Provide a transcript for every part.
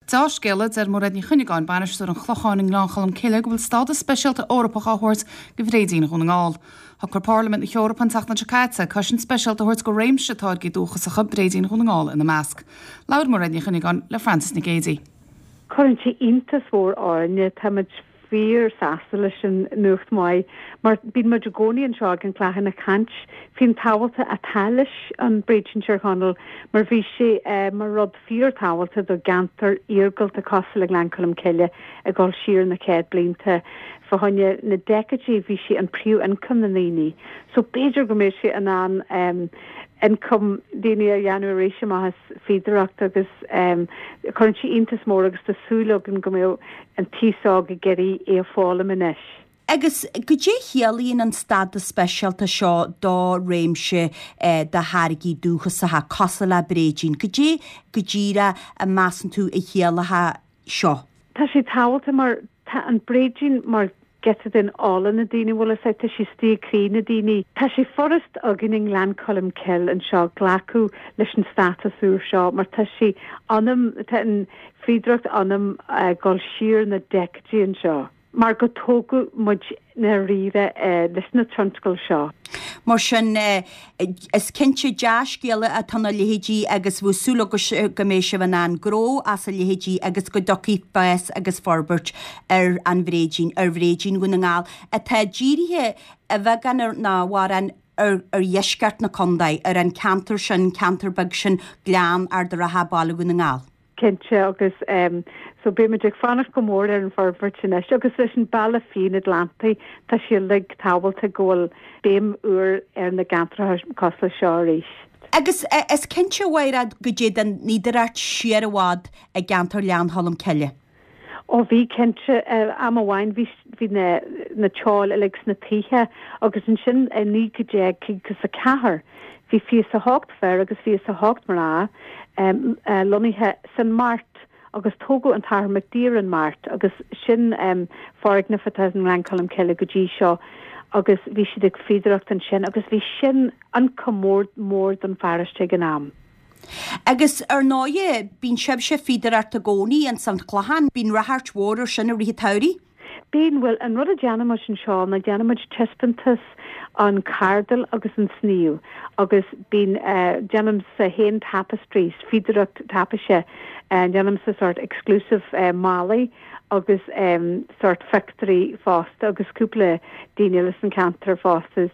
Tá scéad mar ní chuineáin banisú an chlochaáin láchailm ciile go bhfuil stáda speisialta Eorpacha thuirt go bhréidín chun ngáil. Thgur Parliament na Eorpa an tachna Jakarta caisin speisialta thuirt go réimsetá go dúchas a chubréidín chun ngáil ina measc. Laud mar ní chuineáin le Francis na Gédí. Currently intas mór áine táid fear sastal sin nucht mai, mar bín ma dragonian seag an clachan na cant fin tawalta a talis an breachin Sherconnell, mar bhí sé mar rod fear tawalta do gantar irgal ta costal ag Lancolm Kelle a gol sheer na ced blinta fahonje na decade bhí sé an priw income na nini. So Beijar gomeshi an income dini a January has feederacht agus currently intas mór agus de súlog an gomeo an tísag a geri e fála manis. Agus go dé hialíonn an stad speisialta seo dá réimse de harigí dúchas sa ha cosal le bréidín. Go ddíra a measan tú i hialatha seo. Tá sé táhata mar an bréidín mar get in all in a dini will say that she stay clean a dini. Tashi forest aginning land column kill and shaw glaku listen status ur shaw mar tashi anum ten friedrich anum gol sheer in the deck and shaw. Margo togu much na rire listen trunskul shaw. Mar sin is cinse deas céile a tanna lehéidí agus bhsúla go méise bhan an gró as a lehéidí agus go docí bes agus forbert an bhréidín gona ngáil. A tá ddíirithe a bheith gan náhhar an ar dheisceart na condaid ar an cantar sin cantarbag sin glean ar de ratha bailú gona ngáil. Kense agus so be magic fanach go mór an forbert agus leis an bailla fin Atlanti tá sé lig tabal te ggóil béim úr ar na gantra cosla seo éis. Agus is cinse bhhaad go dé an níidirart siar bhád a gantar lean hallam Kelle. Ó bhí cinse am bhhain hí na teáil legs na títhe agus an sin a ní go dé gus a cethir. Bhí fi a hácht fear agus fi a hácht mar lonithe san Mart agus tógo an tar McDear an Mart agus sin fáig na fatazan Lancolm Kelle go dí seo agus bhí si ag féidireacht an sin agus bhí sin ancomór mór don fariste gan am. Agus ar náide bín seb se féidireacht a gcónaí an St Clachan bín rathart mhór sin a ríthe taurí? Bín bhfuil an rud a deanamid an seo na deanamid tespantas an cardal agus an sníú agus bín deanam sa hen tapestries féidireacht tapaise deanam sa sort exclusive Mali agus sort factory fásta agus cúpla daine an cantar fástas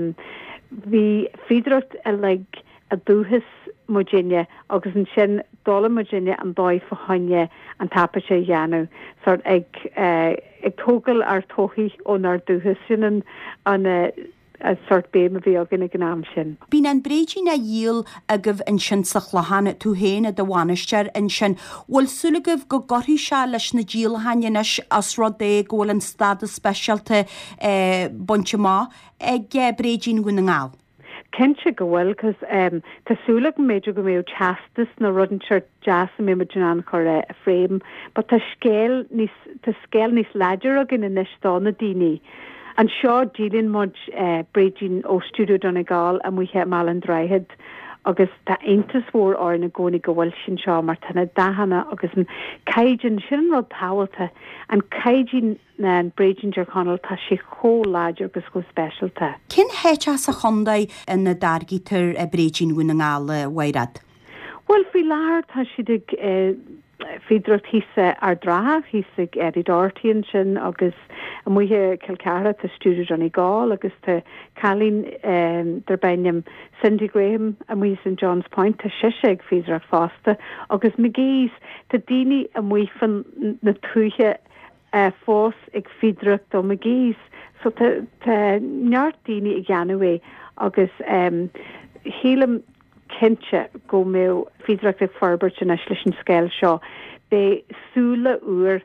bhí féidireacht a dúhas Virginia agus an sin dola Virginia an dóid fahaine an tapaise dheanú sort ag tógal ar tóchaí ón ar dúhas sin an a sort béim a bhí agin ag an am sin. Bín an bréidín a díal a goh an sin sa chláhanna tú héna a bhhaisteir an sin bhfuil sulagah go gorthaí se leis na díalhaineis as rodé ggóil an stad speisialta bonte má ag bréidín gona ngáil. Kense go bhfuil cos tásúla méidir go méo chastas na rudanseir jazz a méidir an chur a frame, but tá scéal níos leidir agin in istá na daoine. An seo dílinn mud bréidín ó stúdú donna gáil a muhe mal an dreihead agus tá intas mór ar na gcónaí go bhfuil sin seo mar tanna dahanana agus an caidin sin rud táhaalta an caidin na an bréidín Sherconnell tá sé chóláidir agus go speisialta. Cin héite sa chondaid in na dargítar a bréidín gona ngáil wairad? Well, fi láir tá siad féidireacht hísa ar dratha hísa Eddie Doherty sin agus a muhe Kilcara tá stúdú Johnny Gall agus tá Calín der bainnim Cindy Graham a muhe St John's Point tá siise ag féidireacht fásta agus McGee's tá daoine a muhe fan na túthe fós ag féidireacht ó McGee's so tá neart daoine i gceanú agus hélam Kense go méo féidireacht ag forbert in leis an scéil seo bé súla úr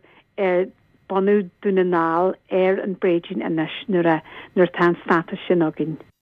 banú dúna nál an bréidín inis nuair tá status sin agin.